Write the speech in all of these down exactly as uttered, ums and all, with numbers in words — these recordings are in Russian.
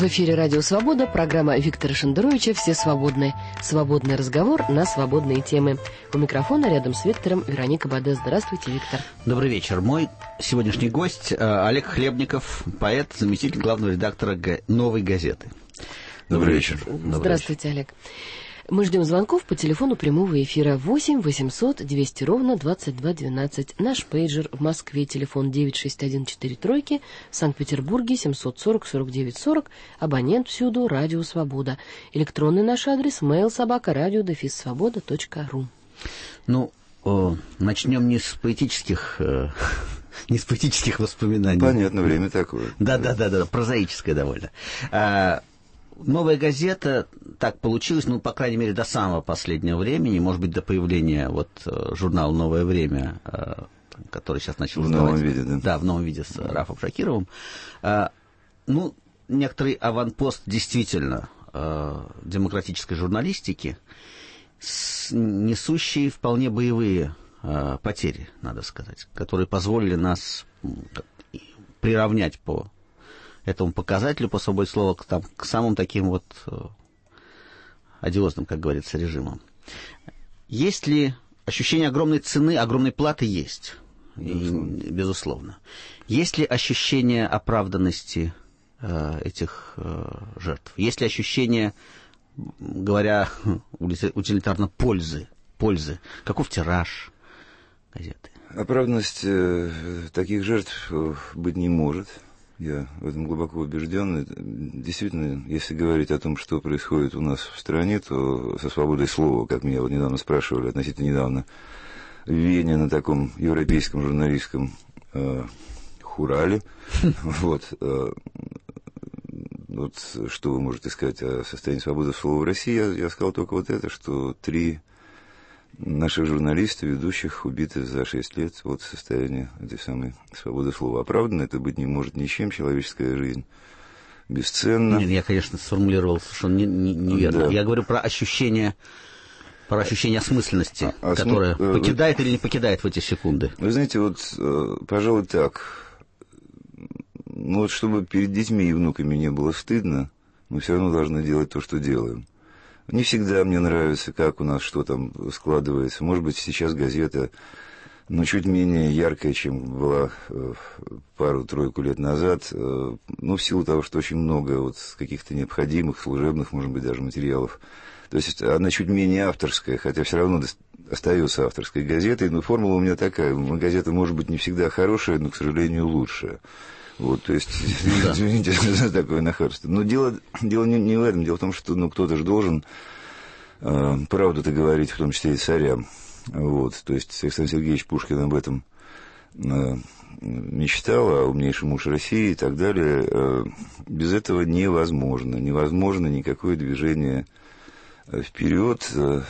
В эфире «Радио Свобода», программа Виктора Шендеровича «Все свободны». Свободный разговор на свободные темы. У микрофона рядом с Виктором Вероника Баде. Здравствуйте, Виктор. Добрый вечер. Мой сегодняшний гость Олег Хлебников, поэт, заместитель главного редактора «Новой газеты». Добрый вечер. Добрый Здравствуйте, вечер. Олег. Мы ждем звонков по телефону прямого эфира восемь восемьсот двести ровно двадцать два двенадцать. Наш пейджер в Москве телефон девять шесть один четыре тройки, в Санкт-Петербурге семьсот сорок сорок девять сорок, абонент всюду «Радио Свобода». Электронный наш адрес mail собака радио дефис свобода точка ру. Ну, о, начнем не с поэтических... Э... Не с поэтических воспоминаний. Понятно, время такое. Да-да-да, прозаическое довольно. А, «Новая газета», так получилось, ну, по крайней мере, до самого последнего времени, может быть, до появления вот журнала «Новое время», который сейчас начал издавать. В новом виде, да? Да, в новом виде с Рафом Шакировым. А, ну, некоторый аванпост действительно демократической журналистики, несущий вполне боевые потери, надо сказать, которые позволили нас приравнять по этому показателю, по свободе слова, к, там, к самым таким вот одиозным, как говорится, режимам. Есть ли ощущение огромной цены, огромной платы? Есть, безусловно. И, безусловно. Есть ли ощущение оправданности э, этих э, жертв? Есть ли ощущение, говоря утилитарно, пользы? Пользы? Каков тираж газеты? Оправданность э, таких жертв быть не может. Я в этом глубоко убежден. Действительно, если говорить о том, что происходит у нас в стране, то со свободой слова, как меня вот недавно спрашивали, относительно недавно, в Вене на таком европейском журналистском э, хурале. Вот, э, вот что вы можете сказать о состоянии свободы слова в России? Я, я сказал только вот это, что три наших журналистов, ведущих, убиты за шесть лет вот состояние этой самой свободы слова. Оправданно это быть не может ничем, человеческая жизнь бесценна. Нет, я, конечно, сформулировал совершенно не, не, неверно. Да. Я говорю про ощущение, про ощущение осмысленности, а, которое осмы... покидает вы... или не покидает в эти секунды. Вы знаете, вот, пожалуй, так. Ну вот, чтобы перед детьми и внуками не было стыдно, мы все равно должны делать то, что делаем. Не всегда мне нравится, как у нас что там складывается. Может быть, сейчас газета, ну, чуть менее яркая, чем была э, пару-тройку лет назад. Э, ну, в силу того, что очень много вот каких-то необходимых, служебных, может быть, даже материалов. То есть она чуть менее авторская, хотя все равно остается авторской газетой. Но формула у меня такая. Газета может быть не всегда хорошая, но, к сожалению, лучшая. Вот, то есть, да. Извините за такое нахальство. Но дело, дело не, не в этом. Дело в том, что ну, кто-то же должен э, правду-то говорить, в том числе и царям. Вот, то есть Александр Сергеевич Пушкин об этом э, мечтал, о умнейшем муж России и так далее. Э, без этого невозможно. Невозможно никакое движение вперед. Э,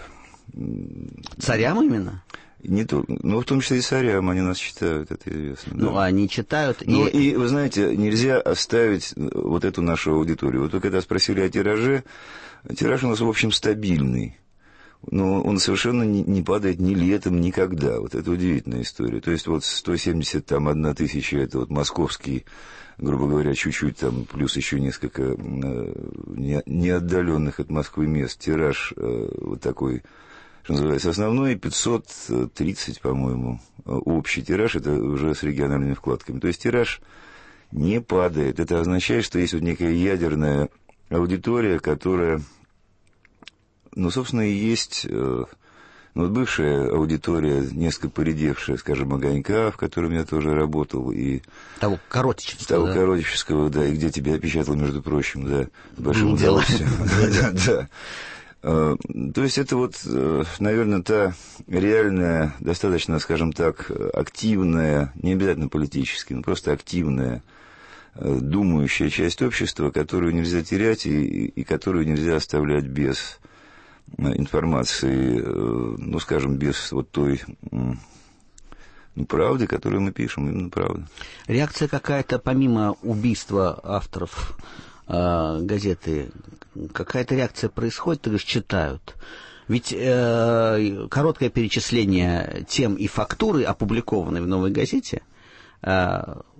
царям именно? Не то, ну, в том числе и царям, они нас читают, это известно. Ну, да. Они читают... Ну, и... и, вы знаете, нельзя оставить вот эту нашу аудиторию. Вот вы когда спросили о тираже, тираж у нас, в общем, стабильный. Но он совершенно не, не падает ни летом, никогда. Вот это удивительная история. То есть, вот сто семьдесят одна тысяча, это вот московский, грубо говоря, чуть-чуть там, плюс еще несколько э, не, не отдаленных от Москвы мест. Тираж э, вот такой... Что называется, основной пятьсот тридцать, по-моему, общий тираж, это уже с региональными вкладками. То есть тираж не падает. Это означает, что есть вот некая ядерная аудитория, которая, ну, собственно, и есть, ну, вот бывшая аудитория, несколько поредевшая, скажем, «Огонька», в котором я тоже работал, и... Того коротического, Того да? коротического, да, и где тебя опечатал, между прочим, да, с большим удовольствием. Да, да. То есть это вот, наверное, та реальная, достаточно, скажем так, активная, не обязательно политически, но просто активная, думающая часть общества, которую нельзя терять и, и которую нельзя оставлять без информации, ну, скажем, без вот той... Ну, правды, которую мы пишем, именно правда. Реакция какая-то, помимо убийства авторов э, газеты, какая-то реакция происходит, ты говоришь, читают. Ведь э, короткое перечисление тем и фактуры, опубликованной в «Новой газете», э,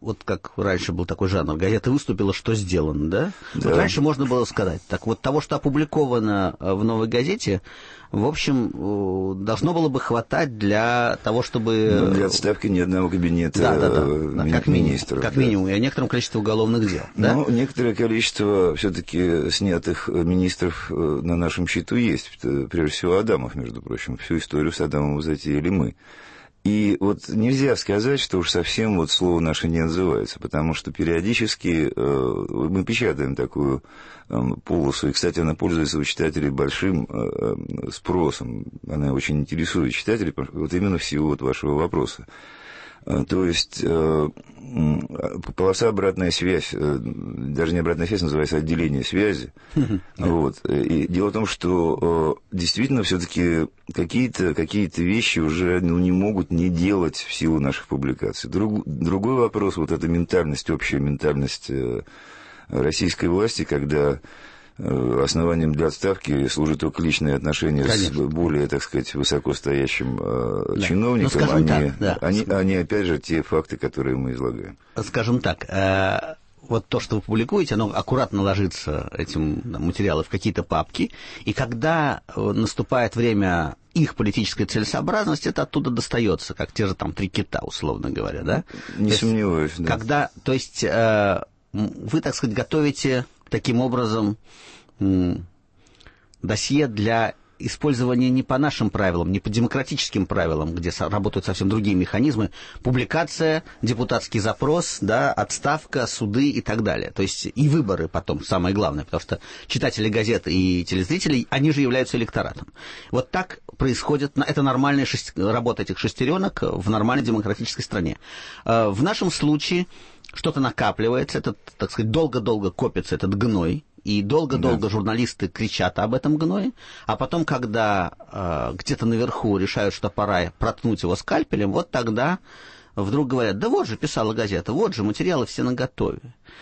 вот как раньше был такой жанр, газета выступила, что сделано, да? Да. Вот раньше можно было сказать. Так вот, того, что опубликовано в «Новой газете», в общем, должно было бы хватать для того, чтобы... Ну, для отставки ни одного кабинета да, да, да. ми- как министров. Как да. минимум, и о некотором количестве уголовных дел. Да? Ну, некоторое количество все-таки снятых министров на нашем счету есть. Прежде всего, Адамов, между прочим. Всю историю с Адамовым затеяли мы. И вот нельзя сказать, что уж совсем вот слово наше не отзывается, потому что периодически э, мы печатаем такую э, полосу, и, кстати, она пользуется у читателей большим э, спросом, она очень интересует читателей, вот именно в силу вот вашего вопроса. То есть полоса обратная связь, даже не обратная связь, называется отделение связи. Вот. И дело в том, что действительно все-таки какие-то, какие-то вещи уже ну, не могут не делать в силу наших публикаций. Друг, другой вопрос, вот эта ментальность, общая ментальность российской власти, когда основанием для отставки служат только личные отношения Конечно. с более, так сказать, высокостоящим да. чиновником, ну, а, не, так, да. они, они, опять же, те факты, которые мы излагаем. Скажем так, э, вот то, что вы публикуете, оно аккуратно ложится, этим да, материалы, в какие-то папки, и когда наступает время их политической целесообразности, это оттуда достается, как те же там три кита, условно говоря, да? Не то сомневаюсь, есть, да. Когда, то есть, э, вы, так сказать, готовите... таким образом, досье для использования не по нашим правилам, не по демократическим правилам, где работают совсем другие механизмы, публикация, депутатский запрос, да, отставка, суды и так далее. То есть и выборы потом, самое главное, потому что читатели газет и телезрители, они же являются электоратом. Вот так происходит, это нормальная шесть, работа этих шестеренок в нормальной демократической стране. В нашем случае... что-то накапливается, это, так сказать, долго-долго копится этот гной, и долго-долго да. журналисты кричат об этом гное, а потом, когда э, где-то наверху решают, что пора проткнуть его скальпелем, вот тогда вдруг говорят, да вот же писала газета, вот же материалы все наготове.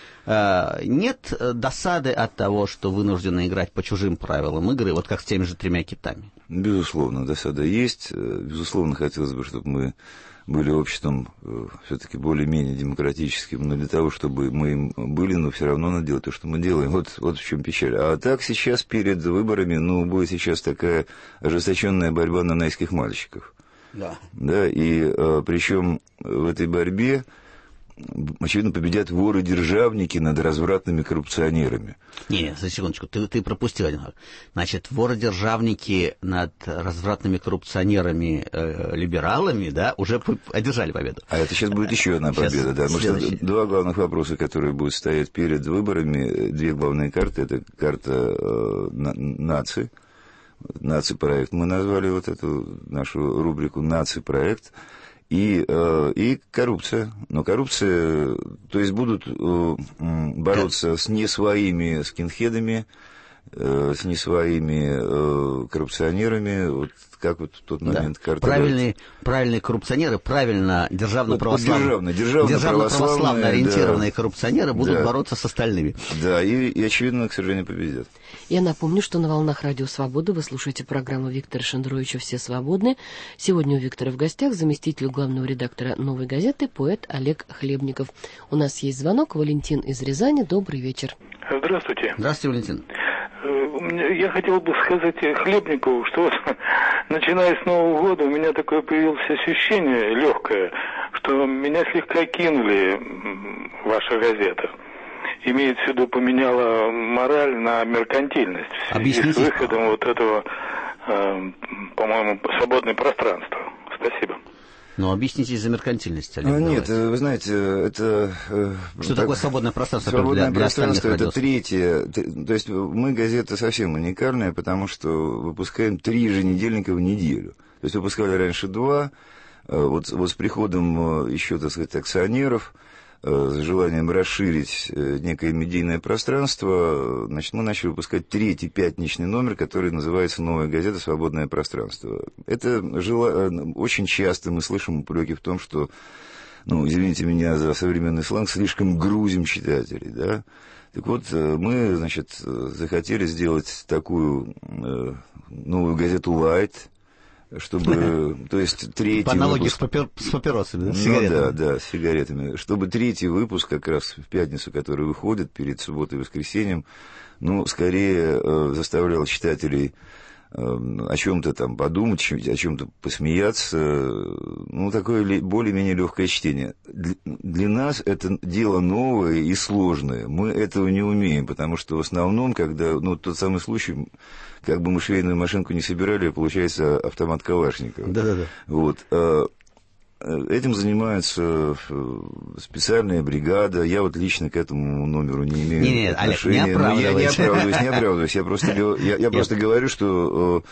Э, нет досады от того, что вынуждены играть по чужим правилам игры, вот как с теми же тремя китами? Безусловно, досада есть. Безусловно, хотелось бы, чтобы мы были обществом все-таки более-менее демократическим, но для того, чтобы мы им были, но все равно надо делать то, что мы делаем. Вот, вот в чем печаль. А так сейчас перед выборами, ну, будет сейчас такая ожесточенная борьба нанайских мальчиков. Да. Да, и а, причем в этой борьбе, очевидно, победят воры-державники над развратными коррупционерами. Не, за секундочку, ты, ты пропустил один. Значит, воры-державники над развратными коррупционерами, э, либералами, да, уже одержали победу. А это сейчас будет еще одна победа, сейчас, да. Потому следующий. что два главных вопроса, которые будут стоять перед выборами, две главные карты, это карта э, на, нации, наци-проект. Мы назвали вот эту нашу рубрику «Наци-проект». И, э, и коррупция. Но коррупция, то есть будут э, бороться с не своими скинхедами, э, с не своими э, коррупционерами, вот как вот в тот момент да. карта... Правильные, правильные коррупционеры, правильно державно-православно, вот, державно, державно-православно ориентированные да. коррупционеры будут да. бороться с остальными. Да, и, и, очевидно, к сожалению, победят. Я напомню, что на волнах Радио Свобода вы слушаете программу Виктора Шендеровича «Все свободны». Сегодня у Виктора в гостях заместитель главного редактора «Новой газеты» поэт Олег Хлебников. У нас есть звонок. Валентин из Рязани. Добрый вечер. Здравствуйте. Здравствуйте, Валентин. Я хотел бы сказать Хлебникову, что вот, начиная с Нового года у меня такое появилось ощущение легкое, что меня слегка кинули ваша газета. Имеется в виду, поменяла мораль на меркантильность в связи Объясните. с выходом вот этого, э, по-моему, свободное пространство. Спасибо. Ну, объясните за меркантильность, Олег. А, нет, вы знаете, это... Что так, такое свободное пространство? Свободное для, пространство для это третье. То есть мы газета совсем уникальная, потому что выпускаем три еженедельника в неделю. То есть выпускали раньше два. Вот, вот с приходом еще, так сказать, акционеров, с желанием расширить некое медийное пространство, значит, мы начали выпускать третий пятничный номер, который называется «Новая газета. Свободное пространство». Это жела... очень часто мы слышим упреки в том, что, ну, извините меня за современный сленг, слишком грузим читателей, да. Так вот, мы, значит, захотели сделать такую новую газету «Лайт», чтобы, то есть третий По аналогии выпуск... с, папир... с папиросами, да? С Ну сигаретами. да, да, с сигаретами. Чтобы третий выпуск как раз в пятницу, который выходит перед субботой и воскресеньем, ну, скорее э, заставлял читателей э, о чем-то там подумать, о чем-то посмеяться. Ну, такое более-менее легкое чтение. Для, для нас это дело новое и сложное. Мы этого не умеем, потому что в основном, когда, ну, тот самый случай, как бы мы швейную машинку не собирали, получается автомат Калашникова. Да-да-да. Вот. Этим занимается специальная бригада. Я вот лично к этому номеру не имею не, не, отношения. Олег, не оправдывайся. Я не оправдываюсь, не оправдываюсь. Я просто, я, я просто говорю, что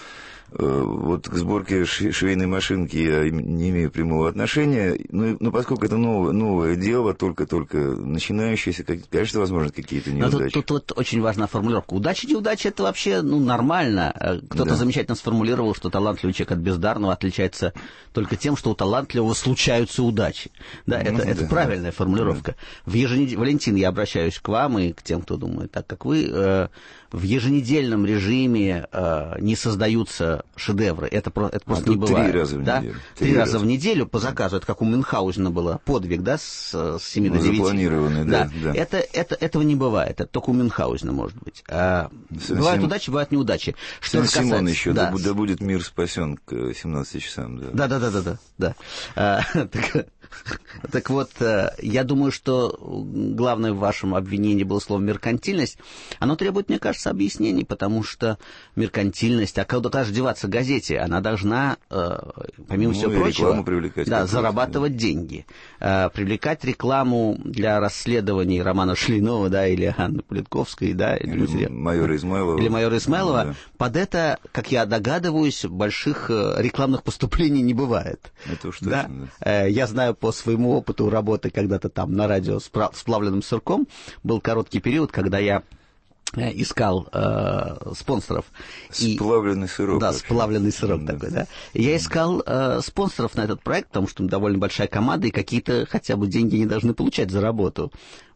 вот к сборке швейной машинки я не имею прямого отношения, но, но поскольку это новое, новое дело, только-только начинающееся, конечно, возможно, какие-то неудачи. Тут, тут, тут очень важна формулировка. Удача, неудача, это вообще ну, нормально. Кто-то да. замечательно сформулировал, что талантливый человек от бездарного отличается только тем, что у талантливого случаются удачи. Да, ну, это, да, это правильная формулировка. Да. В еженед... Валентин, я обращаюсь к вам и к тем, кто думает так, как вы. Э, в еженедельном режиме э, не создаются шедевры. Это, это просто а не бывает. Три раза в да? неделю. Три, три раза в неделю по заказу. Это как у Мюнхгаузена было подвиг, да, с, с семи ну, до девяти. Запланированный, да. да. да. Это, это, этого не бывает. Это только у Мюнхгаузена может быть. А, бывают Сим... удачи, бывают неудачи. Что касается... Симон еще, да. да будет мир спасен к семнадцати часам. Да, да, да, да, да. да. А, так, так вот, я думаю, что главное в вашем обвинении было слово «меркантильность». Оно требует, мне кажется, объяснений, потому что меркантильность, а куда-то же деваться газете, она должна, помимо ну, всего прочего, да, зарабатывать да. деньги. Привлекать рекламу для расследований Романа Шлинова, да, или Анны Политковской, да, или, или майора Измайлова. Или майора Измайлова. Да. Под это, как я догадываюсь, больших рекламных поступлений не бывает. Это уж да? точно, да. Я знаю по своему опыту работы когда-то там на радио с плавленным сырком, был короткий период, когда я искал э, спонсоров. Сплавленный сырок. Да, сплавленный сырок да. такой, да. И я искал э, спонсоров на этот проект, потому что довольно большая команда, и какие-то хотя бы деньги не должны получать за работу.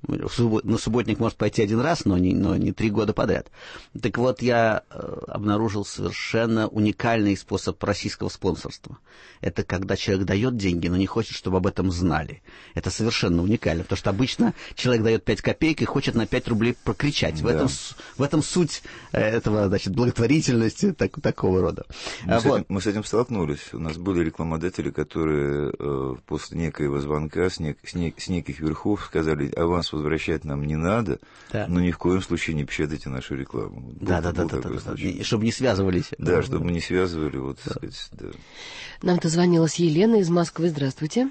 На субботник может пойти один раз, но не, но не три года подряд. Так вот, я э, обнаружил совершенно уникальный способ российского спонсорства. Это когда человек дает деньги, но не хочет, чтобы об этом знали. Это совершенно уникально, потому что обычно человек дает пять копеек и хочет на пять рублей прокричать. В, да. этом, в этом суть этого, значит, благотворительности так, такого рода. Мы, а, с вот. этим, мы с этим столкнулись. У нас были рекламодатели, которые э, после некоего звонка с, нек, с, нек, с неких верхов сказали: аванс возвращать нам не надо, да. но ни в коем случае не печатайте нашу рекламу. Да, да, да, да, да, да. Чтобы не связывались. Да, чтобы мы не связывали, вот, да. сказать, да. Нам дозвонилась Елена из Москвы. Здравствуйте.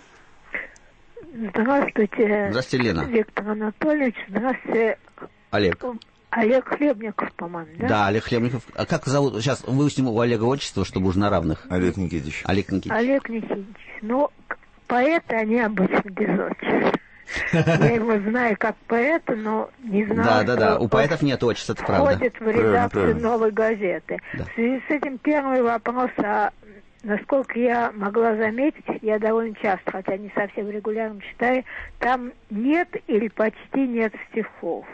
Здравствуйте. Здравствуйте, Лена. Виктор Анатольевич. Здравствуйте. Олег. Олег Хлебников, по-моему, да? Да, Олег Хлебников. А как зовут? Сейчас выясним у Олега отчество, чтобы уж на равных. Олег Никитич. Олег Никитич. Олег Никитич. Ну, поэты, они обычно без отчества. Я его знаю как поэта, но не знаю, да, да, да. У поэтов нет отчества, это правда. Входит в редакцию «Новой газеты». Да. В связи с этим первый вопрос, а насколько я могла заметить, я довольно часто, хотя не совсем регулярно читаю, там нет или почти нет стихов.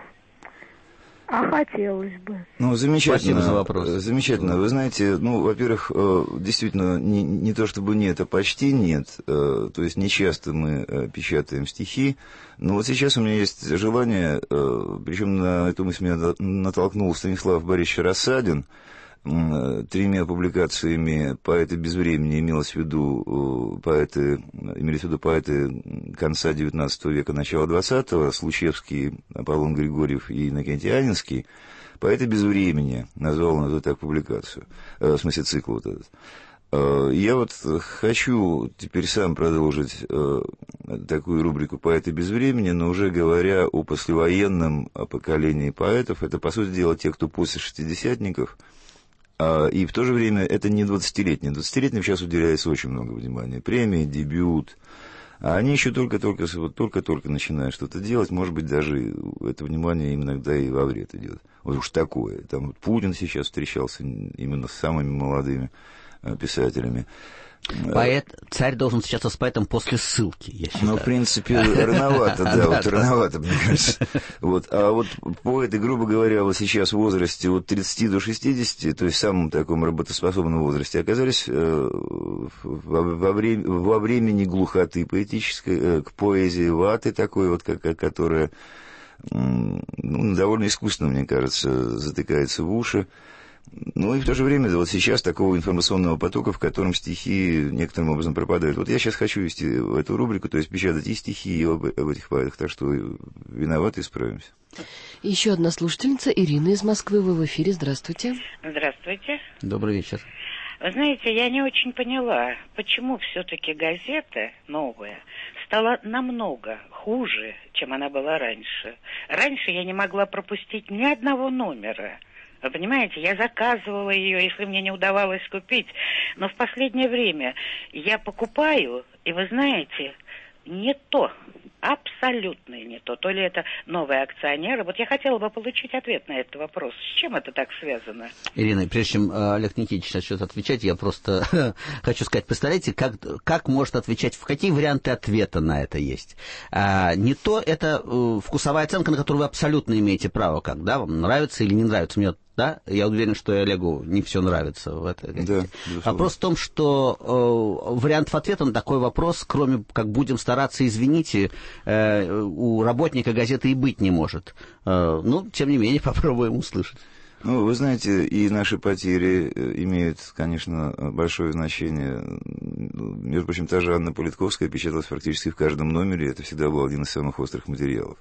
А хотелось бы. Ну, замечательно. Спасибо за вопрос. Замечательно. Вы знаете, ну, во-первых, действительно, не, не то чтобы нет, а почти нет. То есть не часто мы печатаем стихи. Но вот сейчас у меня есть желание, причем на эту мысль меня натолкнул Станислав Борисович Рассадин, тремя публикациями «Поэты без времени», имелось в виду поэты, имелись в виду поэты конца девятнадцатого века, начала двадцатого, Случевский, Аполлон Григорьев и Иннокентий Анинский. «Поэты без времени» назвал он эту так публикацию, в смысле цикл вот этот. Я вот хочу теперь сам продолжить такую рубрику «Поэты без времени», но уже говоря о послевоенном поколении поэтов. Это, по сути дела, те, кто после шестидесятников. И в то же время это не двадцатилетние. двадцатилетним сейчас уделяется очень много внимания. Премии, дебют. А они еще только-только, вот только-только начинают что-то делать. Может быть, даже это внимание им иногда и во вред идет. Вот уж такое. Там вот Путин сейчас встречался именно с самыми молодыми писателями. Поэт, царь должен встречаться с поэтом после ссылки, я считаю. Ну, в принципе, рановато, да, вот рановато, мне кажется. Вот. А вот поэты, грубо говоря, вот сейчас в возрасте от тридцати до шестидесяти, то есть в самом таком работоспособном возрасте, оказались во времени глухоты поэтической, к поэзии ваты такой вот, которая ну, довольно искусственно, мне кажется, затыкается в уши. Ну и в то же время, вот сейчас такого информационного потока, в котором стихи некоторым образом пропадают. Вот я сейчас хочу вести в эту рубрику, то есть печатать и стихи, и об, об этих поэтах, так что виноваты, исправимся. Еще одна слушательница, Ирина из Москвы, вы в эфире, здравствуйте. Здравствуйте. Добрый вечер. Вы знаете, я не очень поняла, почему все-таки газета новая стала намного хуже, чем она была раньше. Раньше я не могла пропустить ни одного номера. Вы понимаете, я заказывала ее, если мне не удавалось купить. Но в последнее время я покупаю, и вы знаете, не то. Абсолютно не то. То ли это новые акционеры. Вот я хотела бы получить ответ на этот вопрос. С чем это так связано? Ирина, прежде чем Олег Никитич начнет отвечать, я просто хочу сказать, представляете, как, как может отвечать, в какие варианты ответа на это есть. А, не то это э, вкусовая оценка, на которую вы абсолютно имеете право, как, да, вам нравится или не нравится. Мне да? Я уверен, что и Олегу не все нравится в этой. Да, вопрос в том, что э, вариантов ответа на такой вопрос, кроме как будем стараться, извините, э, у работника газеты и быть не может. Э, ну, тем не менее, попробуем услышать. Ну, вы знаете, и наши потери имеют, конечно, большое значение. Между прочим, та же Анна Политковская печаталась практически в каждом номере, это всегда был один из самых острых материалов.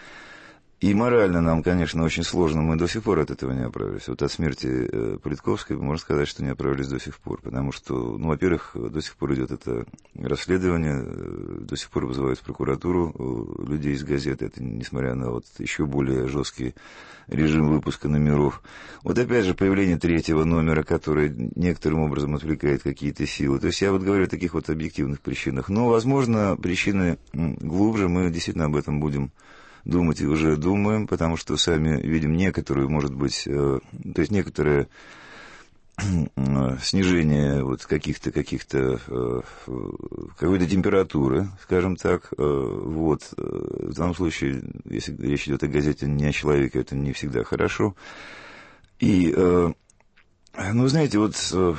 И морально нам, конечно, очень сложно, мы до сих пор от этого не оправились. Вот от смерти Политковской можно сказать, что не оправились до сих пор, потому что, ну, во-первых, до сих пор идет это расследование, до сих пор вызывают в прокуратуру людей из газеты, это несмотря на вот еще более жесткий режим выпуска номеров. Вот опять же появление третьего номера, который некоторым образом отвлекает какие-то силы. То есть я вот говорю о таких вот объективных причинах. Но, возможно, причины глубже, мы действительно об этом будем думать и уже думаем, потому что сами видим некоторую, может быть, э, то есть некоторое э, снижение вот каких-то, каких-то, э, какой-то температуры, скажем так, э, вот, в данном случае, если речь идет о газете, не о человеке, это не всегда хорошо. И, э, ну, знаете, вот э,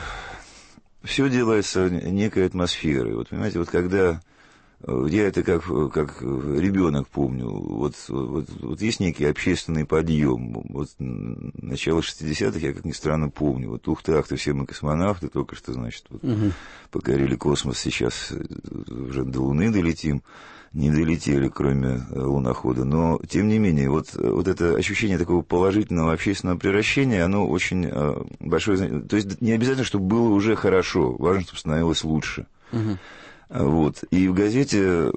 все делается некой атмосферой. Вот, понимаете, вот когда я это как, как ребенок помню. Вот, вот, вот есть некий общественный подъем. Вот начало шестидесятых я, как ни странно, помню. Вот ух-ты, ах ты, все мы космонавты, только что, значит, вот, угу. покорили космос, сейчас уже до Луны долетим. Не долетели, кроме лунохода. Но, тем не менее, вот, вот это ощущение такого положительного общественного превращения, оно очень большое. То есть не обязательно, чтобы было уже хорошо. Важно, чтобы становилось лучше. Угу. Вот. И в газете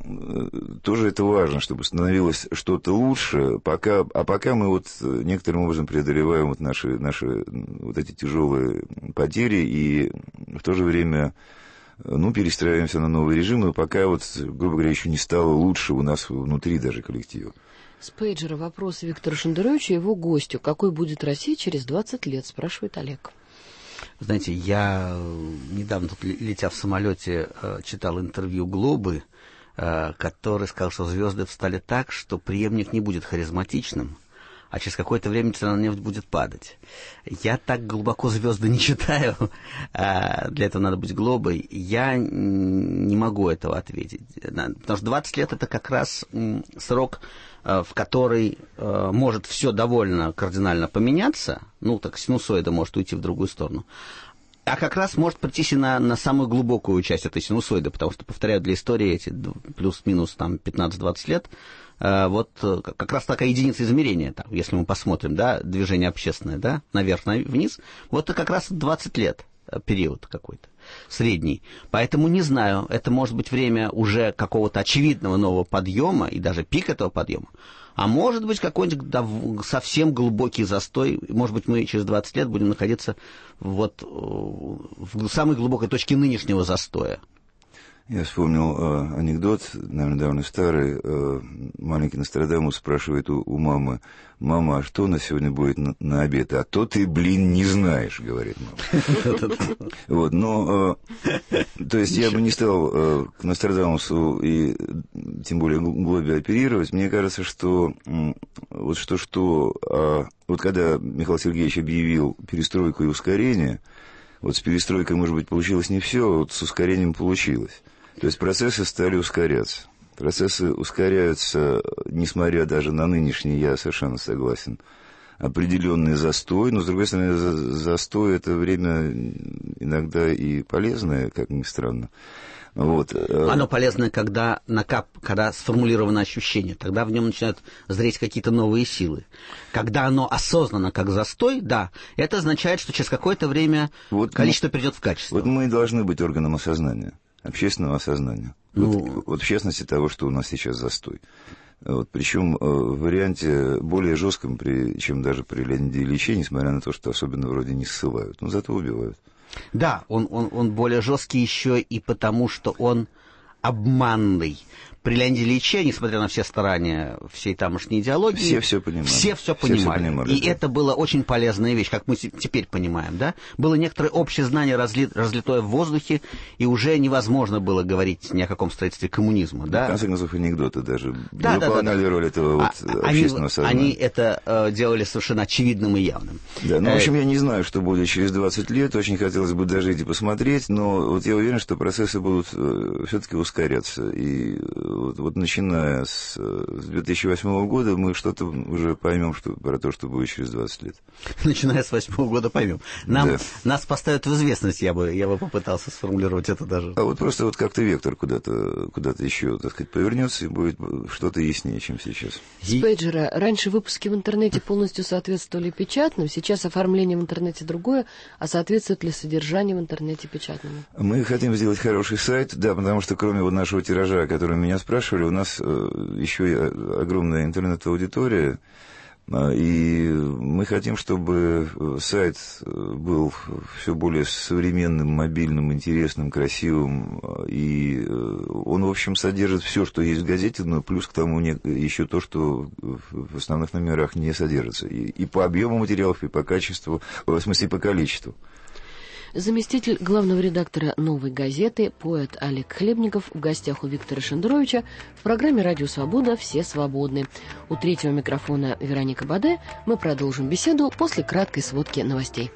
тоже это важно, чтобы становилось что-то лучше, пока, а пока мы вот некоторым образом преодолеваем вот наши, наши вот эти тяжелые потери и в то же время ну, перестраиваемся на новый режим, и пока вот, грубо говоря, еще не стало лучше у нас внутри даже коллектива. С пейджера вопрос Виктору Шендеровичу и его гостю. Какой будет Россия через двадцать лет, спрашивает Олег. Знаете, я недавно, тут, летя в самолете, читал интервью Глобы, который сказал, что звезды встали так, что преемник не будет харизматичным, а через какое-то время цена на нефть будет падать. Я так глубоко звезды не читаю, для этого надо быть Глобой, я не могу этого ответить. Потому что двадцать лет это как раз срок, в который э, может все довольно кардинально поменяться, ну, так синусоида может уйти в другую сторону, а как раз может прийтись и на, на самую глубокую часть этой синусоиды, потому что, повторяю, для истории эти плюс-минус там пятнадцать-двадцать лет, э, вот как раз такая единица измерения, там, если мы посмотрим, да, движение общественное, да, наверх-вниз, вот это как раз двадцать лет период какой-то. Средний. Поэтому не знаю, это может быть время уже какого-то очевидного нового подъема и даже пик этого подъема. А может быть какой-нибудь да, совсем глубокий застой. Может быть мы через двадцать лет будем находиться вот в самой глубокой точке нынешнего застоя. Я вспомнил э, анекдот, наверное, довольно старый. Э, маленький Нострадамус спрашивает у, у мамы: «Мама, а что у нас сегодня будет на, на обед?» «А то ты, блин, не знаешь», — говорит мама. Вот, но, то есть я бы не стал к Нострадамусу и тем более Глобе оперировать. Мне кажется, что вот что-что... Вот когда Михаил Сергеевич объявил перестройку и ускорение, вот с перестройкой, может быть, получилось не все, а вот с ускорением получилось. То есть процессы стали ускоряться. Процессы ускоряются, несмотря даже на нынешний, я совершенно согласен, определенный застой. Но, с другой стороны, застой — это время иногда и полезное, как ни странно. Вот. Оно полезное, когда, накап... когда сформулировано ощущение, тогда в нем начинают зреть какие-то новые силы. Когда оно осознанно, как застой, да, это означает, что через какое-то время вот количество мы... перейдет в качество. Вот мы и должны быть органом осознания, общественного осознания. Ну... Вот, вот в частности того, что у нас сейчас застой. Вот, причем в варианте более жестком, при, чем даже при Леониде Ильиче, несмотря на то, что особенно вроде не ссылают, но зато убивают. Да, он, он, он более жесткий еще и потому, что он обманный. При Леониде Ильиче, несмотря на все старания всей тамошней идеологии, все все понимали. Все все понимали. Все все понимали и да. Это была очень полезная вещь, как мы теперь понимаем, да? Было некоторое общее знание, разли, разлитое в воздухе, и уже невозможно было говорить ни о каком строительстве коммунизма, да? В конце концов, анекдоты даже да, выполняли да, да, роль этого а, вот общественного они, сознания. Они это э, делали совершенно очевидным и явным. Да, ну, в общем, я не знаю, что будет через двадцать лет, очень хотелось бы дожить и посмотреть, но вот я уверен, что процессы будут э, все-таки ускоряться, и вот, вот начиная С, с две тысячи восьмого года мы что-то уже поймем что, про то, что будет через двадцать лет. Начиная с восьмого года поймем. Нам, да. Нас поставят в известность, я бы, я бы попытался сформулировать это даже. А вот просто вот как-то вектор куда-то, куда-то еще, так сказать, повернется, и будет что-то яснее, чем сейчас. С пейджера раньше выпуски в интернете полностью соответствовали печатным, сейчас оформление в интернете другое, а соответствует ли содержание в интернете печатному? Мы хотим сделать хороший сайт, да, потому что кроме вот нашего тиража, о котором меня спрашивали, у нас еще и огромная интернет-аудитория, и мы хотим, чтобы сайт был все более современным, мобильным, интересным, красивым, и он, в общем, содержит все, что есть в газете, но плюс к тому еще то, что в основных номерах не содержится, и, и по объему материалов, и по качеству, в смысле, по количеству. Заместитель главного редактора «Новой газеты», поэт Олег Хлебников в гостях у Виктора Шендеровича в программе «Радио Свобода. Все свободны». У третьего микрофона Вероника Баде. Мы продолжим беседу после краткой сводки новостей.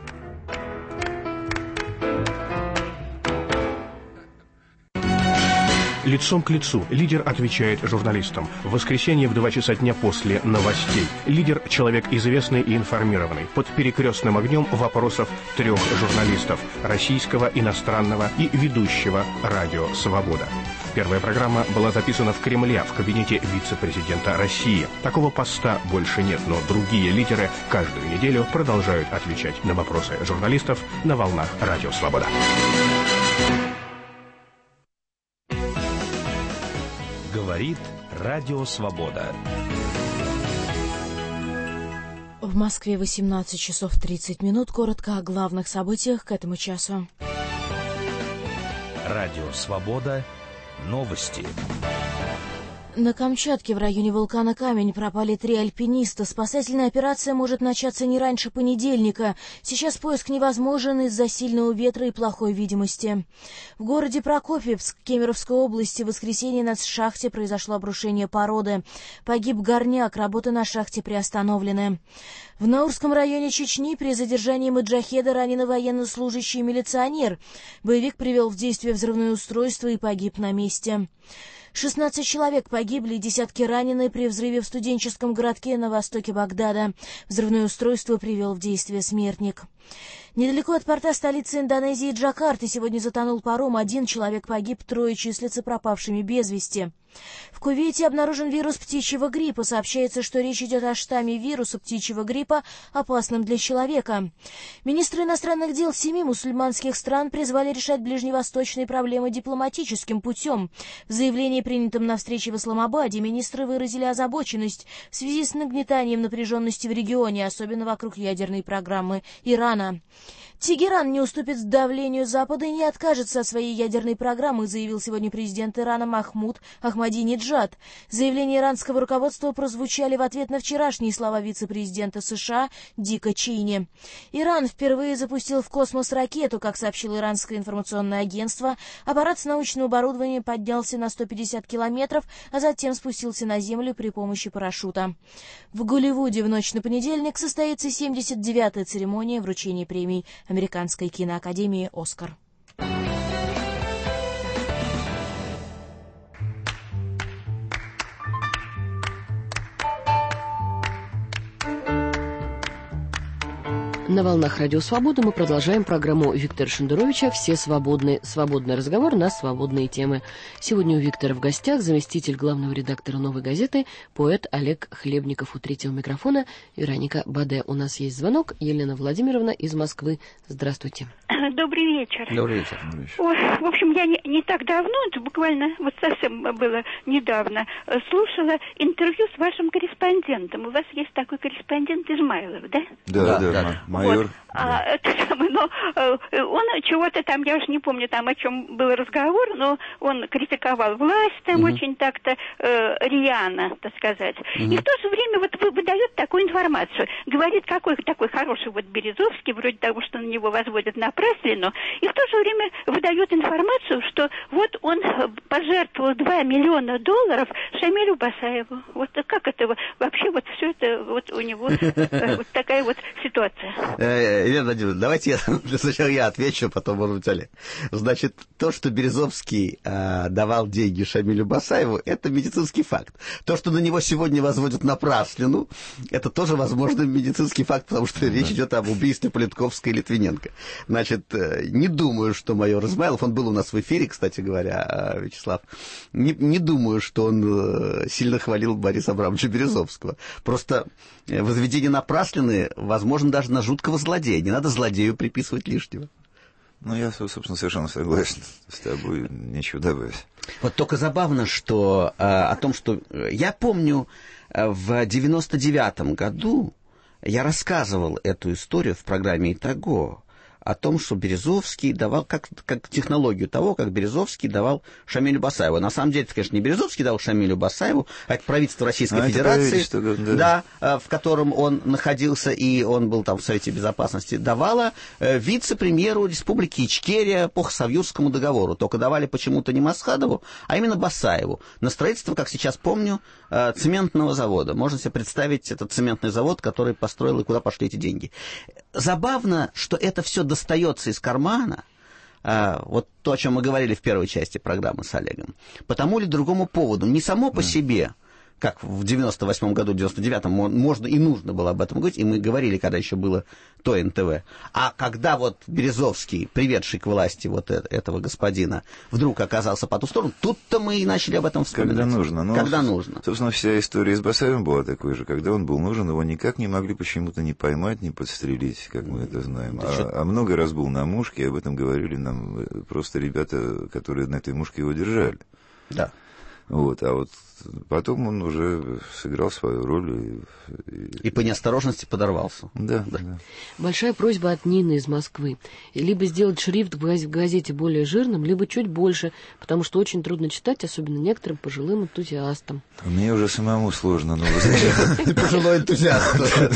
Лицом к лицу. Лидер отвечает журналистам. В воскресенье в два часа дня после новостей. Лидер – человек известный и информированный. Под перекрестным огнем вопросов трех журналистов – российского, иностранного и ведущего радио «Свобода». Первая программа была записана в Кремле, в кабинете вице-президента России. Такого поста больше нет, но другие лидеры каждую неделю продолжают отвечать на вопросы журналистов на волнах радио «Свобода». Говорит Радио Свобода. В Москве восемнадцать часов тридцать минут. Коротко о главных событиях к этому часу. Радио Свобода. Новости. На Камчатке в районе вулкана Камень пропали три альпиниста. Спасательная операция может начаться не раньше понедельника. Сейчас поиск невозможен из-за сильного ветра и плохой видимости. В городе Прокопьевск Кемеровской области в воскресенье на шахте произошло обрушение породы. Погиб горняк, работы на шахте приостановлены. В Наурском районе Чечни при задержании маджахеда ранен военнослужащий милиционер. Боевик привел в действие взрывное устройство и погиб на месте. шестнадцать человек погибли, десятки ранены при взрыве в студенческом городке на востоке Багдада. Взрывное устройство привел в действие смертник. Недалеко от порта столицы Индонезии Джакарты сегодня затонул паром. Один человек погиб, трое числятся пропавшими без вести. В Кувейте обнаружен вирус птичьего гриппа. Сообщается, что речь идет о штамме вируса птичьего гриппа, опасном для человека. Министры иностранных дел семи мусульманских стран призвали решать ближневосточные проблемы дипломатическим путем. В заявлении, принятом на встрече в Исламабаде, министры выразили озабоченность в связи с нагнетанием напряженности в регионе, особенно вокруг ядерной программы Ирана. Тегеран не уступит давлению Запада и не откажется от своей ядерной программы, заявил сегодня президент Ирана Махмуд Ахмадинеджад. Заявления иранского руководства прозвучали в ответ на вчерашние слова вице-президента США Дика Чейни. Иран впервые запустил в космос ракету, как сообщило иранское информационное агентство. Аппарат с научным оборудованием поднялся на сто пятьдесят километров, а затем спустился на землю при помощи парашюта. В Голливуде в ночь на понедельник состоится семьдесят девятая церемония вручения премий Американской киноакадемии «Оскар». На волнах Радио Свобода мы продолжаем программу Виктора Шендеровича «Все свободны». Свободный разговор на свободные темы. Сегодня у Виктора в гостях заместитель главного редактора «Новой газеты», поэт Олег Хлебников. У третьего микрофона Вероника Баде. У нас есть звонок. Елена Владимировна из Москвы. Здравствуйте. Добрый вечер. Добрый вечер. Ой, в общем, я не, не так давно, это буквально вот совсем было недавно, слушала интервью с вашим корреспондентом. У вас есть такой корреспондент Измайлов, да? Да, да, да, да. Майор. Вот. А, это самое, но он чего-то там, я уж не помню, там о чем был разговор, но он критиковал власть там угу. очень так-то э, рьяно, так сказать. Угу. И в то же время вот выдает такую информацию. Говорит, какой такой хороший вот Березовский, вроде того, что на него возводят напраслину, и в то же время выдает информацию, что вот он пожертвовал два миллиона долларов Шамилю Басаеву. Вот как это вообще вот все это вот у него вот такая вот ситуация. Елена Владимировна, давайте я, сначала я отвечу, потом, может быть, Олег. Значит, то, что Березовский э, давал деньги Шамилю Басаеву, это медицинский факт. То, что на него сегодня возводят напраслину, это тоже, возможно, медицинский факт, потому что mm-hmm. речь идет об убийстве Политковской и Литвиненко. Значит, э, не думаю, что майор Измайлов, он был у нас в эфире, кстати говоря, Вячеслав, не, не думаю, что он э, сильно хвалил Бориса Абрамовича Березовского. Просто возведение напраслины, возможно, даже на жуткого злодея. Не надо злодею приписывать лишнего. Ну, я, собственно, совершенно согласен с тобой, нечего добавить. Вот только забавно, что э, о том, что... Я помню, э, в девяносто девятом году я рассказывал эту историю в программе «Итого», о том, что Березовский давал, как, как технологию того, как Березовский давал Шамилю Басаеву. На самом деле, это, конечно, не Березовский давал Шамилю Басаеву, а это правительство Российской а Федерации, да, да, в котором он находился, и он был там в Совете Безопасности, давала вице-премьеру Республики Ичкерия по Хасавюрскому договору. Только давали почему-то не Масхадову, а именно Басаеву. На строительство, как сейчас помню, цементного завода. Можно себе представить этот цементный завод, который построил, и куда пошли эти деньги. Забавно, что это все достается из кармана, а, вот то, о чем мы говорили в первой части программы с Олегом, по тому или другому поводу, не само по себе, как в девяносто восьмом году, девяносто девятом можно и нужно было об этом говорить, и мы говорили, когда еще было то эн тэ вэ. А когда вот Березовский, приведший к власти вот этого господина, вдруг оказался по ту сторону, тут-то мы и начали об этом вспоминать. Когда нужно. Но, когда нужно. Собственно, вся история с Басаевым была такой же. Когда он был нужен, его никак не могли почему-то не поймать, не подстрелить, как мы это знаем. А, а много раз был на мушке, и об этом говорили нам просто ребята, которые на этой мушке его держали. Да. Вот, а вот потом он уже сыграл свою роль. И, и... и по неосторожности подорвался. Да, да. да. Большая просьба от Нины из Москвы. Либо сделать шрифт в газете более жирным, либо чуть больше, потому что очень трудно читать, особенно некоторым пожилым энтузиастам. Мне уже самому сложно, но пожилой энтузиаст.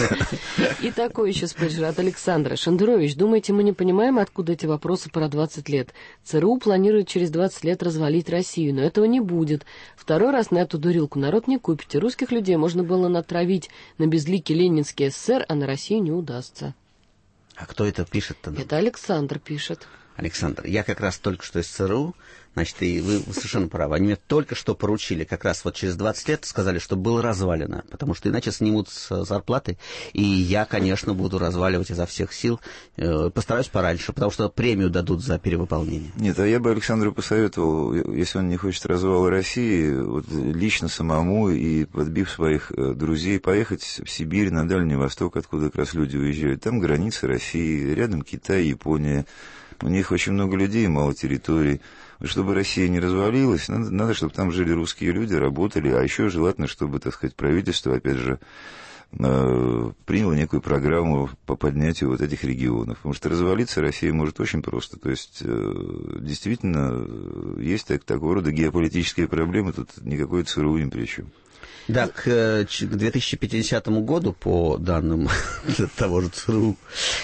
И такой еще спрашивает от Александра. Шендерович, думаете, мы не понимаем, откуда эти вопросы про двадцать лет? ЦРУ планирует через двадцать лет развалить Россию, но этого не будет. Второй раз на эту дурилку народ не купите. Русских людей можно было натравить на безликий ленинский эс эс эс эр, а на Россию не удастся. А кто это пишет-то? Это Александр пишет. Александр, я как раз только что из ЦРУ, значит, и вы, вы совершенно правы, они мне только что поручили, как раз вот через двадцать лет сказали, что было развалено, потому что иначе снимут с зарплаты, и я, конечно, буду разваливать изо всех сил, э, постараюсь пораньше, потому что премию дадут за перевыполнение. Нет, а я бы Александру посоветовал, если он не хочет развала России, вот лично самому и подбив своих друзей, поехать в Сибирь, на Дальний Восток, откуда как раз люди уезжают, там границы России, рядом Китай, Япония. У них очень много людей, мало территорий. Чтобы Россия не развалилась, надо, надо, чтобы там жили русские люди, работали, а еще желательно, чтобы, так сказать, правительство, опять же, приняла некую программу по поднятию вот этих регионов. Потому что развалиться Россия может очень просто. То есть, действительно, есть так, такого рода геополитические проблемы, тут никакой ЦРУ ни при чем. Да, к две тысячи пятидесятому году, по данным того же ЦРУ,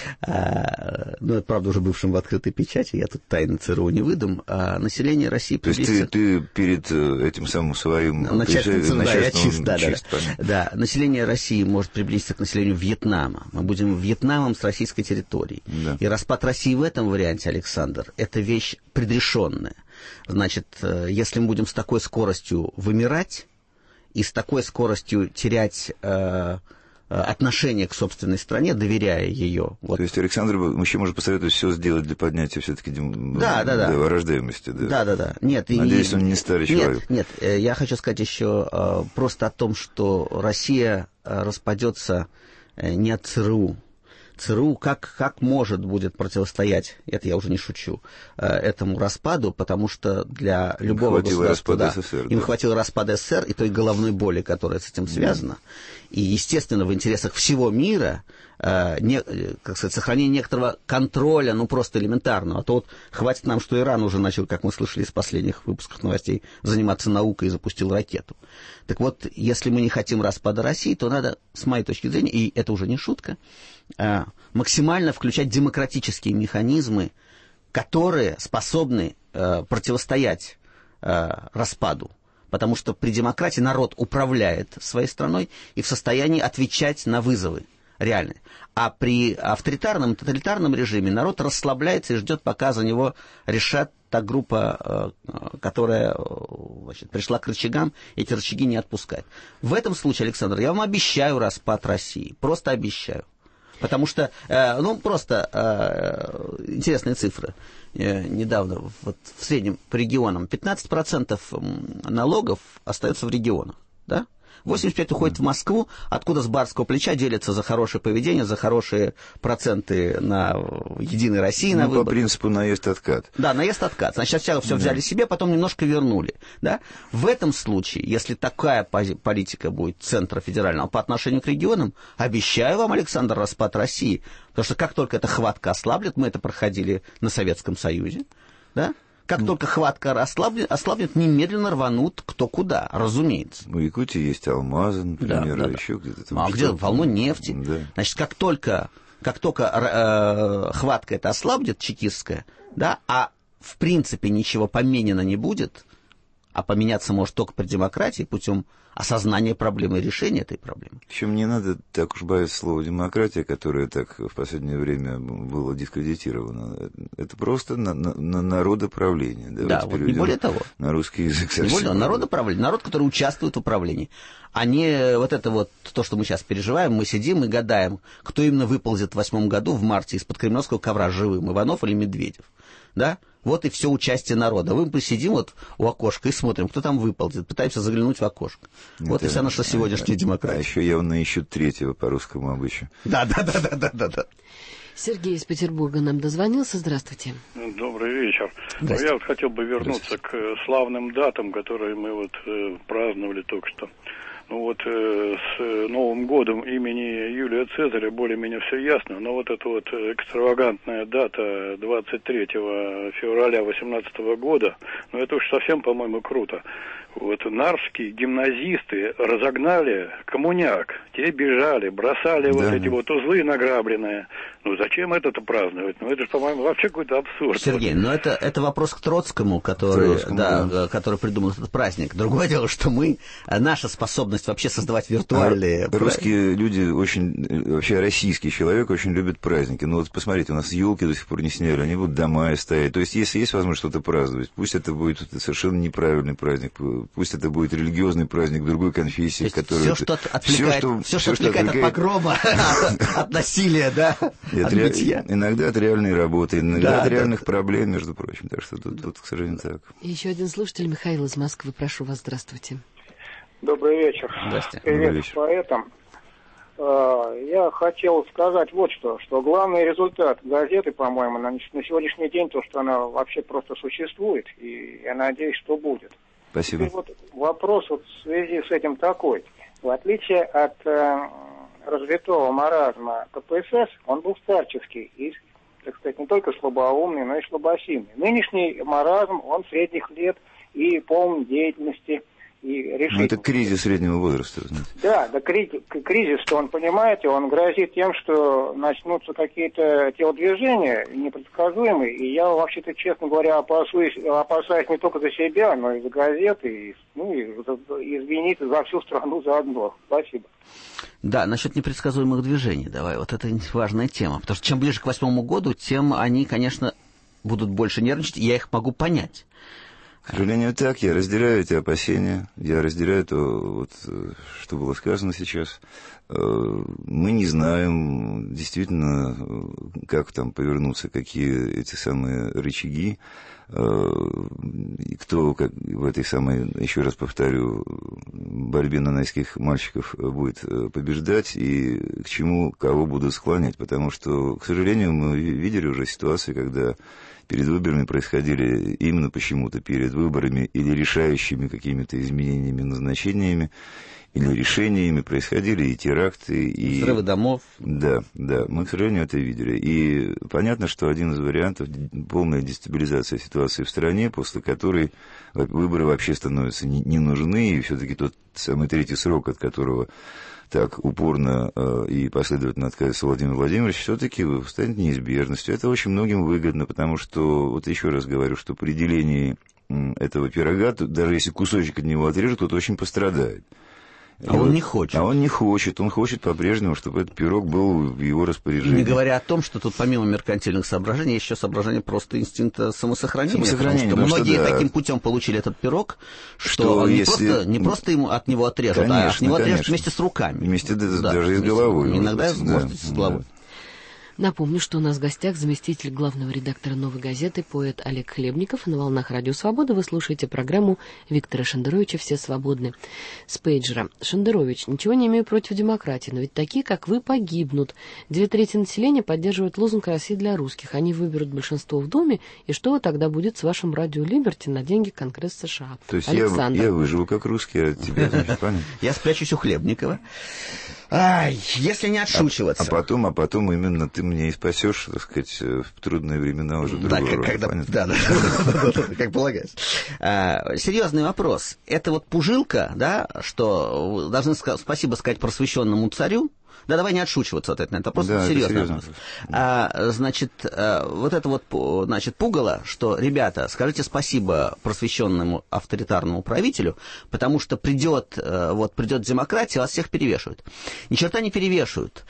а, ну, это, правда, уже бывшим в открытой печати, я тут тайны ЦРУ не выдам, а население России... То есть ты, ты перед этим самым своим... Начальством ЦРУ, да, я чист, да, чист, да, да. Да, население России может приблизиться к населению Вьетнама. Мы будем Вьетнамом с российской территорией. Да. И распад России в этом варианте, Александр, это вещь предрешенная. Значит, если мы будем с такой скоростью вымирать, и с такой скоростью терять э, отношение к собственной стране, доверяя ее. Вот. То есть Александр вообще может посоветовать все сделать для поднятия все-таки дем... да, да, да. рождаемости. Да, да, да. да. Нет, надеюсь, и... он не старый нет, человек. Нет, я хочу сказать еще э, просто о том, что Россия распадется не от ЦРУ. ЦРУ как, как может будет противостоять, это я уже не шучу, этому распаду, потому что для любого им государства... Да, СССР, им да. хватило распада СССР и той головной боли, которая с этим связана. Mm. И, естественно, в интересах всего мира э, не, как сказать, сохранение некоторого контроля, ну, просто элементарного. А то вот хватит нам, что Иран уже начал, как мы слышали из последних выпусков новостей, заниматься наукой и запустил ракету. Так вот, если мы не хотим распада России, то надо, с моей точки зрения, и это уже не шутка, э, максимально включать демократические механизмы, которые способны э, противостоять э, распаду. Потому что при демократии народ управляет своей страной и в состоянии отвечать на вызовы реальные. А при авторитарном, тоталитарном режиме народ расслабляется и ждет, пока за него решат та группа, которая, значит, пришла к рычагам, эти рычаги не отпускает. В этом случае, Александр, я вам обещаю распад России. Просто обещаю. Потому что, ну, просто интересные цифры. Недавно, вот в среднем по регионам, пятнадцать процентов налогов остается в регионах, да? восемьдесят пять процентов уходит в Москву, откуда с барского плеча делятся за хорошее поведение, за хорошие проценты на Единой России, на ну, выборы. По принципу наезд-откат. Да, наезд-откат. Значит, сначала все взяли себе, потом немножко вернули. Да? В этом случае, если такая политика будет центра федерального по отношению к регионам, обещаю вам, Александр, распад России. Потому что как только эта хватка ослаблет, мы это проходили на Советском Союзе, да? Как только хватка ослабнет, ослабнет, немедленно рванут кто куда, разумеется. В Якутии есть алмазы, например, да, да, еще да. где-то там. А где полно нефти. Да. Значит, как только, как только э, хватка эта ослабнет, чекистская, да, а в принципе ничего поменено не будет, а поменяться может только при демократии путем осознания проблемы и решения этой проблемы. Причем не надо так уж бояться слова «демократия», которое так в последнее время было дискредитировано. Это просто на, на, на народоправление. Да, вот не более того. На русский язык совсем. Не более того, народоправление, народ, который участвует в управлении. А не вот это вот, то, что мы сейчас переживаем, мы сидим и гадаем, кто именно выползет в восьмом году в марте из-под кремлевского ковра живым, Иванов или Медведев. Да? Вот и все участие народа. Мы посидим вот у окошка и смотрим, кто там выползет, пытаемся заглянуть в окошко. Это, вот и вся наша сегодняшняя а, демократия. А еще явно ищут третьего по русскому обычаю. Да, да, да, да, да, да, да. Сергей из Петербурга нам дозвонился. Здравствуйте. Добрый вечер. Я вот хотел бы вернуться к славным датам, которые мы вот э, праздновали только что. Ну вот э, с Новым годом имени Юлия Цезаря более-менее все ясно, но вот эта вот экстравагантная дата двадцать третьего февраля восемнадцатого года, ну это уж совсем, по-моему, круто. Вот нарвские гимназисты разогнали коммуняк, те бежали, бросали да. вот эти вот узлы награбленные. Ну зачем это-то праздновать? Ну это же, по-моему, вообще какой-то абсурд. Сергей, вот. но это, это вопрос к Троцкому, который, Троцкому, да, да. который придумал этот праздник. Другое дело, что мы, наша способность вообще создавать виртуальные... А русские люди очень, вообще российский человек очень любит праздники. Ну вот посмотрите, у нас елки до сих пор не сняли, они будут до мая стоять. То есть если есть возможность что-то праздновать, пусть это будет совершенно неправильный праздник, пусть это будет религиозный праздник другой конфессии, который... Все, что отвлекает, все, что, все, что отвлекает от погрома, от насилия, да, от бытия. Иногда от реальной работы, иногда от реальных проблем, между прочим. Так что тут, к сожалению, так. Еще один слушатель, Михаил из Москвы. Прошу вас, здравствуйте. Добрый вечер. Здравствуйте. Привет поэтам. Я хотел сказать вот что, что главный результат газеты, по-моему, на сегодняшний день, то, что она вообще просто существует, и я надеюсь, что будет. Спасибо. И вот вопрос вот в связи с этим такой. В отличие от э, развитого маразма ка пэ эс эс, он был старческий и, так сказать, не только слабоумный, но и слабосильный. Нынешний маразм, он средних лет и полон деятельности и решительности. Ну, это кризис среднего возраста, знаете. Да, да, кризис, что он, понимаете, он грозит тем, что начнутся какие-то телодвижения непредсказуемые, и я, вообще-то, честно говоря, опасаюсь, опасаюсь не только за себя, но и за газеты, и, ну, и, извините, за всю страну заодно. Спасибо. Да, насчет непредсказуемых движений, давай, вот это важная тема, потому что чем ближе к восьмому году, тем они, конечно, будут больше нервничать, и я их могу понять. К сожалению, так. Я разделяю эти опасения. Я разделяю то, вот, что было сказано сейчас. Мы не знаем действительно, как там повернутся, какие эти самые рычаги, и кто как, в этой самой, еще раз повторю, борьбе нанайских мальчиков будет побеждать и к чему кого будут склонять. Потому что, к сожалению, мы видели уже ситуации, когда перед выборами происходили именно почему-то перед выборами или решающими какими-то изменениями, назначениями, или решениями происходили и теракты, и... взрывы домов. Да, да, мы, к сожалению, это видели. И понятно, что один из вариантов – полная дестабилизация ситуации в стране, после которой выборы вообще становятся не, не нужны, и все-таки тот самый третий срок, от которого так упорно э, и последовательно отказывается Владимир Владимирович, все-таки станет неизбежностью. Это очень многим выгодно, потому что, вот еще раз говорю, что при делении этого пирога, даже если кусочек от него отрежут, кто-то очень пострадает. А он не хочет. А он не хочет. Он хочет по-прежнему, чтобы этот пирог был в его распоряжении. Не говоря о том, что тут помимо меркантильных соображений, есть еще соображение просто инстинкта самосохранения. Самосохранение, потому что многие что, да, таким путем получили этот пирог, что, что не, если... просто, не просто ему, от него отрежут, конечно, а от него отрежут вместе с руками. Вместе да, да, даже и с головой. Иногда, может, может да, быть, с головой. Да. Напомню, что у нас в гостях заместитель главного редактора «Новой газеты», поэт Олег Хлебников. На волнах Радио Свобода вы слушаете программу Виктора Шендеровича «Все свободны» с пейджера. Шендерович, ничего не имею против демократии, но ведь такие, как вы, погибнут. Две трети населения поддерживают лозунг «Россия для русских». Они выберут большинство в Думе, и что тогда будет с вашим радио Либерти на деньги Конгресса США? То есть Александр. Я, я выживу как русский, а тебя, значит, понятно. Я спрячусь у Хлебникова. Ай, если не отшучиваться. А, а потом, а потом именно ты меня и спасешь, так сказать, в трудные времена уже другого да, рода, когда, понятно? Да, да, как полагается. А, серьезный вопрос. Это вот пужилка, да, что должны спасибо сказать просвещенному царю. Да, давай не отшучиваться от этого, это просто да, серьезно. Это а, значит, вот это вот, значит, пугало, что, ребята, скажите спасибо просвещенному авторитарному правителю, потому что придет, вот, придет демократия, вас всех перевешивают. Ни черта не перевешивают.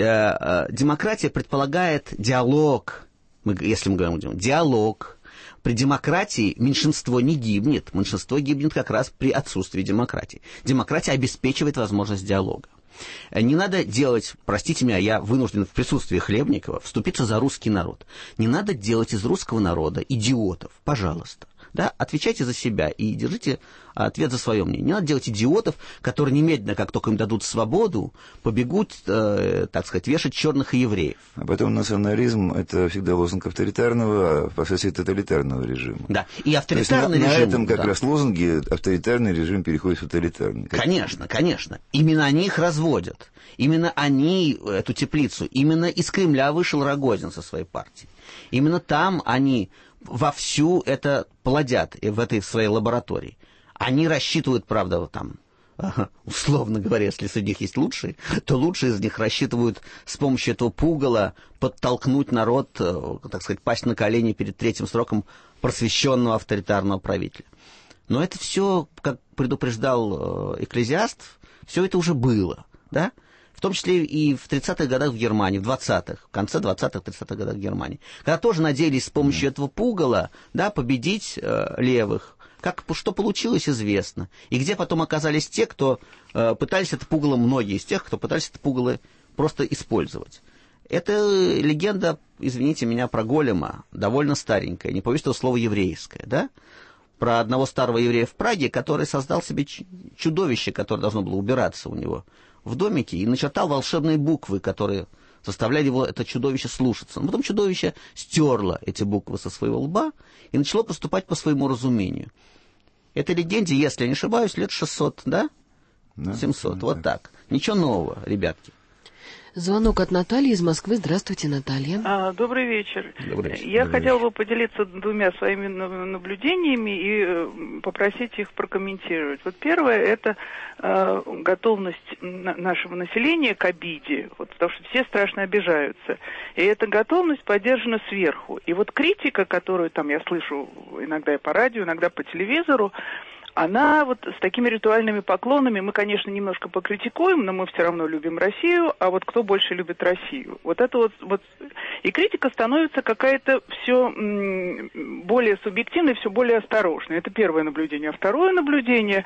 Демократия предполагает диалог, если мы говорим диалог. При демократии меньшинство не гибнет, меньшинство гибнет как раз при отсутствии демократии. Демократия обеспечивает возможность диалога. Не надо делать, простите меня, я вынужден в присутствии Хлебникова вступиться за русский народ. Не надо делать из русского народа идиотов, пожалуйста. Да, отвечайте за себя и держите ответ за свое мнение. Не надо делать идиотов, которые немедленно, как только им дадут свободу, побегут, э, так сказать, вешать черных и евреев. А потом национализм – это всегда лозунг авторитарного, а впоследствии тоталитарного режима. Да, и авторитарный на, режим... На этом как да. раз лозунги авторитарный режим переходит в тоталитарный. Конечно, конечно. Именно они их разводят. Именно они эту теплицу. Именно из Кремля вышел Рогозин со своей партией. Именно там они... вовсю это плодят в этой своей лаборатории. Они рассчитывают, правда, там, условно говоря, если среди них есть лучшие, то лучшие из них рассчитывают с помощью этого пугала подтолкнуть народ, так сказать, пасть на колени перед третьим сроком просвещенного авторитарного правителя. Но это все, как предупреждал Экклезиаст, все это уже было, да? В том числе и в тридцатых годах в Германии, в двадцатых, в конце двадцатых, тридцатых годах в Германии, когда тоже надеялись с помощью этого пугала, да, победить э, левых. Как, что получилось, известно. И где потом оказались те, кто э, пытались это пугало, многие из тех, кто пытались это пугало просто использовать. Это легенда, извините меня, про голема, довольно старенькая, не побоюсь этого слова еврейская, да? Про одного старого еврея в Праге, который создал себе чудовище, которое должно было убираться у него в домике, и начертал волшебные буквы, которые заставляли его, это чудовище, слушаться. Но потом чудовище стерло эти буквы со своего лба и начало поступать по своему разумению. Этой легенде, если я не ошибаюсь, лет шестьсот, да? да семьсот, да, вот да. так. Ничего нового, ребятки. Звонок от Натальи из Москвы. Здравствуйте, Наталья. А, добрый вечер. Добрый вечер. Я Добрый хотела вечер. бы поделиться двумя своими наблюдениями и попросить их прокомментировать. Вот первое – это э, готовность нашего населения к обиде, вот, потому что все страшно обижаются. И эта готовность поддержана сверху. И вот критика, которую там я слышу иногда и по радио, иногда по телевизору, она вот с такими ритуальными поклонами, мы, конечно, немножко покритикуем, но мы все равно любим Россию, а вот кто больше любит Россию? Вот это вот, вот... И критика становится какая-то все более субъективной, все более осторожной. Это первое наблюдение. А второе наблюдение,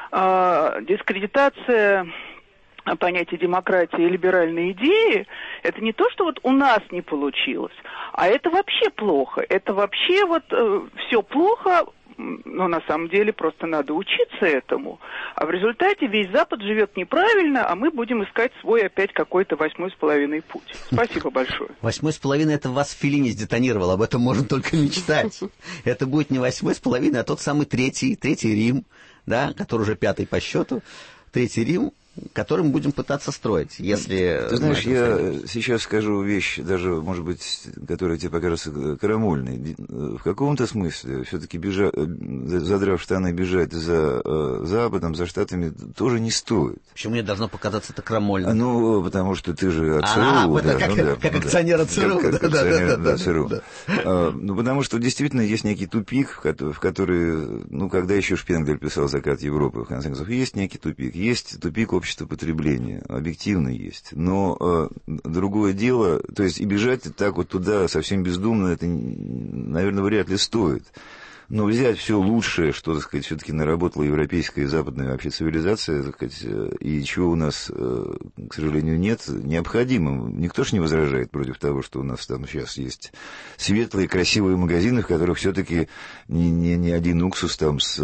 э, дискредитация понятия демократии и либеральной идеи, это не то, что вот у нас не получилось, а это вообще плохо. Это вообще вот э, все плохо. Но на самом деле просто надо учиться этому. А в результате весь Запад живет неправильно, а мы будем искать свой опять какой-то восьмой с половиной путь. Спасибо большое. Восьмой с половиной это вас Феллини сдетонировал, об этом можно только мечтать. Это будет не восьмой с половиной, а тот самый третий, третий Рим, да, который уже пятый по счету. Третий Рим, который мы будем пытаться строить, если... Ты знаешь, я сейчас скажу вещь, даже, может быть, которая тебе покажется крамольной. В каком-то смысле все-таки бежать, задрав штаны, бежать за э, Западом, за Штатами тоже не стоит. Почему мне должно показаться это крамольным? Ну, потому что ты же от ЦРУ. А, да, как, ну, как, да, как ну, акционер от ЦРУ. Как, да, как да, акционер да, да, ЦРУ. Да. А, ну, потому что действительно есть некий тупик, в который, ну, когда еще Шпенглер писал «Закат Европы», в конце концов, есть некий тупик. Есть тупик общества потребления. Объективно есть. Но э, другое дело, то есть и бежать так вот туда совсем бездумно, это, наверное, вряд ли стоит. Но взять все лучшее, что, так сказать, все-таки наработала европейская и западная вообще цивилизация, так сказать, и чего у нас, к сожалению, нет, необходимо. Никто ж не возражает против того, что у нас там сейчас есть светлые, красивые магазины, в которых все-таки не, не, не один уксус там с,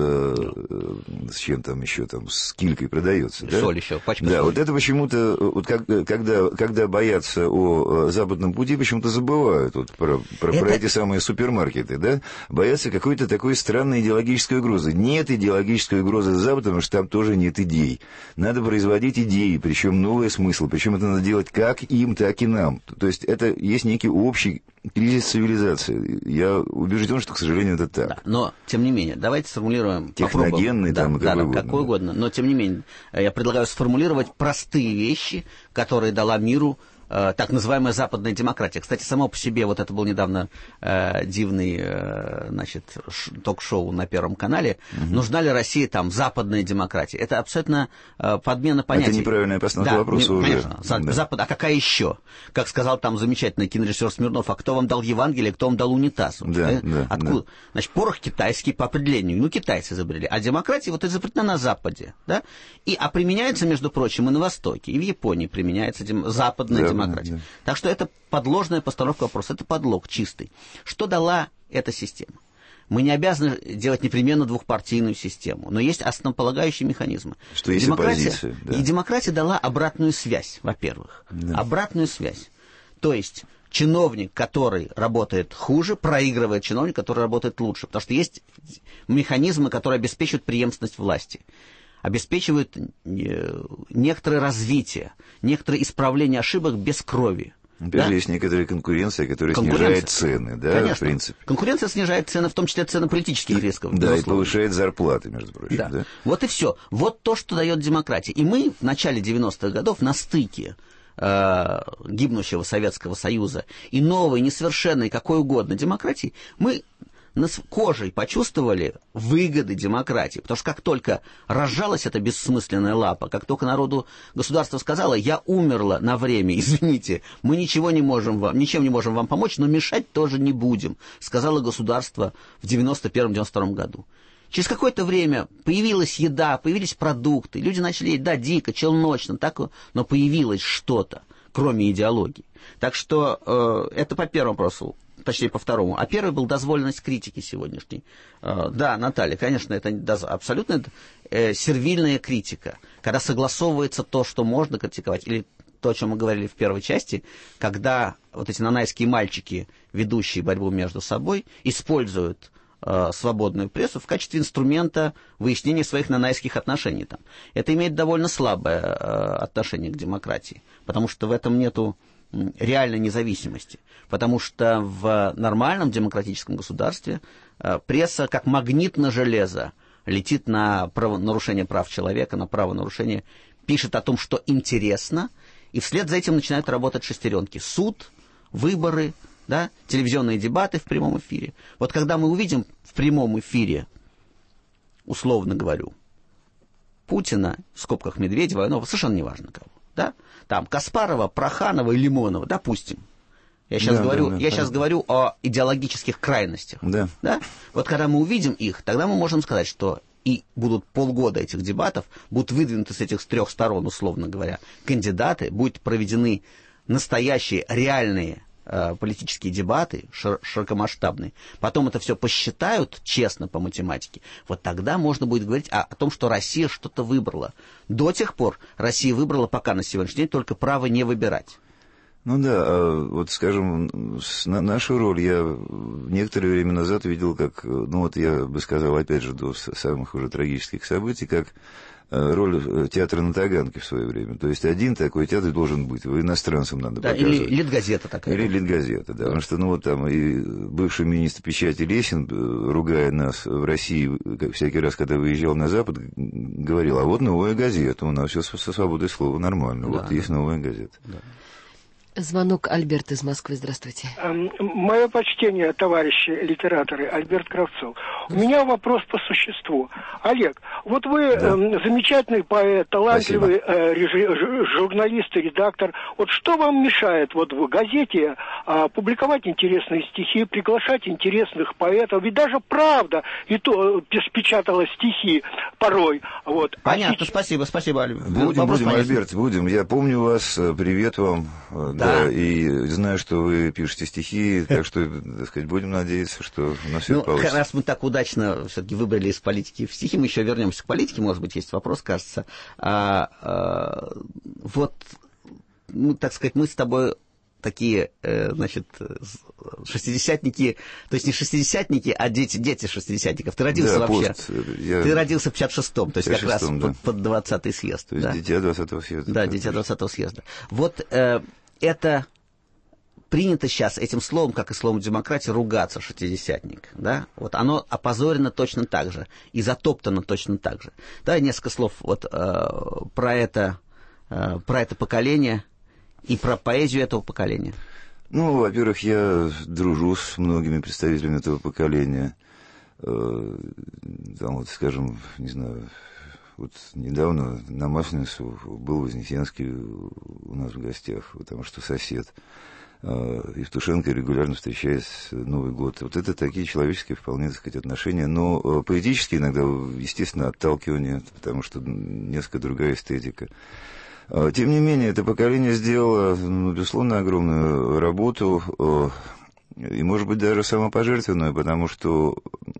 с чем там еще, там, с килькой продается. Да? Соль еще, пачка Да, соли. вот это почему-то, вот как, когда, когда боятся о западном пути, почему-то забывают вот про, про, это... про эти самые супермаркеты, да? Боятся какой-то такой странной идеологической угрозы. Нет идеологической угрозы за Запад, потому что там тоже нет идей. Надо производить идеи, причем новый смысл, причем это надо делать как им, так и нам. То есть это есть некий общий кризис цивилизации. Я убежден, что, к сожалению, это так. Да, но, тем не менее, давайте сформулируем... Техногенный там, да, какой да, угодно. какой угодно. Но, тем не менее, я предлагаю сформулировать простые вещи, которые дала миру так называемая западная демократия. Кстати, само по себе, вот это был недавно э, дивный э, значит, ш, ток-шоу на Первом канале. Угу. Нужна ли России там западная демократия? Это абсолютно э, подмена понятий. Это неправильная постановка да, вопроса не, уже. Конечно. Да. Запад, а какая еще? Как сказал там замечательный кинорежиссер Смирнов, а кто вам дал Евангелие, кто вам дал унитаз? Да, э? да, Откуда? Да. Значит, порох китайский по определению. Ну, китайцы изобрели. А демократия вот изобретена на Западе. Да? И, а применяется, между прочим, и на Востоке. И в Японии применяется дем... западная да, демократия. Да. Так что это подложная постановка вопроса, это подлог чистый. Что дала эта система? Мы не обязаны делать непременно двухпартийную систему, но есть основополагающие механизмы. Что есть демократия, оппозиция. Да. И демократия дала обратную связь, во-первых. Да. Обратную связь. То есть чиновник, который работает хуже, проигрывает чиновник, который работает лучше. Потому что есть механизмы, которые обеспечивают преемственность власти, обеспечивают некоторое развитие, некоторое исправление ошибок без крови. Опять да? же, есть некоторая конкуренция, которая конкуренция. снижает цены, да, Конечно. в принципе. Конкуренция снижает цены, в том числе цены политических рисков. Да, безусловно. И повышает зарплаты, между прочим. Да. Да. Вот и все. Вот то, что дает демократия. И мы в начале девяностых годов на стыке э, гибнущего Советского Союза и новой, несовершенной, какой угодно демократии, мы кожей почувствовали выгоды демократии. Потому что как только разжалась эта бессмысленная лапа, как только народу государство сказало, я умерла на время, извините, мы ничего не можем вам, ничем не можем вам помочь, но мешать тоже не будем, сказало государство в девяносто первом — девяносто втором году. Через какое-то время появилась еда, появились продукты, люди начали есть, да, дико, челночно, так, но появилось что-то, кроме идеологии. Так что э, это по первому вопросу. Точнее, по второму. А первый был дозволенность критики сегодняшней. Да, Наталья, конечно, это абсолютно э, сервильная критика, когда согласовывается то, что можно критиковать, или то, о чем мы говорили в первой части, когда вот эти нанайские мальчики, ведущие борьбу между собой, используют э, свободную прессу в качестве инструмента выяснения своих нанайских отношений там. Это имеет довольно слабое э, отношение к демократии, потому что в этом нету реальной независимости. Потому что в нормальном демократическом государстве э, пресса как магнитное железо летит на право, нарушение прав человека, на правонарушение, пишет о том, что интересно, и вслед за этим начинают работать шестеренки. Суд, выборы, да, телевизионные дебаты в прямом эфире. Вот когда мы увидим в прямом эфире, условно говорю, Путина, в скобках Медведева, ну, совершенно неважно кого, да, там Каспарова, Проханова и Лимонова, допустим. Я сейчас, да, говорю, да, да, я сейчас говорю о идеологических крайностях. Да. Да? Вот когда мы увидим их, тогда мы можем сказать, что и будут полгода этих дебатов, будут выдвинуты с этих трех сторон, условно говоря, кандидаты, будут проведены настоящие, реальные э, политические дебаты, шир- широкомасштабные. Потом это все посчитают честно по математике. Вот тогда можно будет говорить о, о том, что Россия что-то выбрала. До тех пор Россия выбрала пока на сегодняшний день только право не выбирать. Ну да, вот, скажем, нашу роль я некоторое время назад видел, как, ну вот я бы сказал, опять же, до самых уже трагических событий, как роль театра на Таганке в свое время. То есть один такой театр должен быть, иностранцам надо да, показывать. Или Литгазета такая. Или Литгазета, да. Потому что, ну вот там и бывший министр печати Лесин, ругая нас в России, всякий раз, когда выезжал на Запад, говорил, а вот новая газета, у нас все со свободой слова нормально, да, вот да. Есть новая газета. Да. Звонок Альберт из Москвы. Здравствуйте. Мое почтение, товарищи литераторы, Альберт Кравцов. У меня вопрос по существу. Олег, вот вы да. э, замечательный поэт, талантливый э, реж... журналист и редактор. Вот что вам мешает вот в газете э, публиковать интересные стихи, приглашать интересных поэтов? Ведь даже «Правда» и то печатала стихи порой. Вот. Понятно, а сейчас... спасибо, спасибо, Альберт. Будем, будем, Альберт, будем. Я помню вас, привет вам. Да. Да, и знаю, что вы пишете стихи, так что, так сказать, будем надеяться, что у нас все ну, получится. Раз мы так удачно все-таки выбрали из политики в стихи, мы еще вернемся к политике, может быть, есть вопрос, кажется. А, а, вот, ну, так сказать, мы с тобой такие, э, значит, шестидесятники, то есть не шестидесятники, а дети, дети шестидесятников. Ты родился да, вообще, пост, я... ты родился в пятьдесят шестом, то есть как раз да. под, под двадцатый съезд. То есть да? дитя двадцатого съезда. Да, дитя двадцатого съезда. Вот э, это принято сейчас этим словом, как и словом демократия, ругаться шестидесятник. Да? Вот оно опозорено точно так же и затоптано точно так же. Давай несколько слов вот, э, про, это, э, про это поколение и про поэзию этого поколения. Ну, во-первых, я дружу с многими представителями этого поколения. Э, там вот, скажем, не знаю... Вот недавно на Масленицу был Вознесенский у нас в гостях, потому что сосед. Евтушенко регулярно встречается Новый год. Вот это такие человеческие вполне, так сказать, отношения. Но поэтически иногда, естественно, отталкивание, потому что несколько другая эстетика. Тем не менее, это поколение сделало, ну, безусловно, огромную работу, и, может быть, даже самопожертвенную, потому что,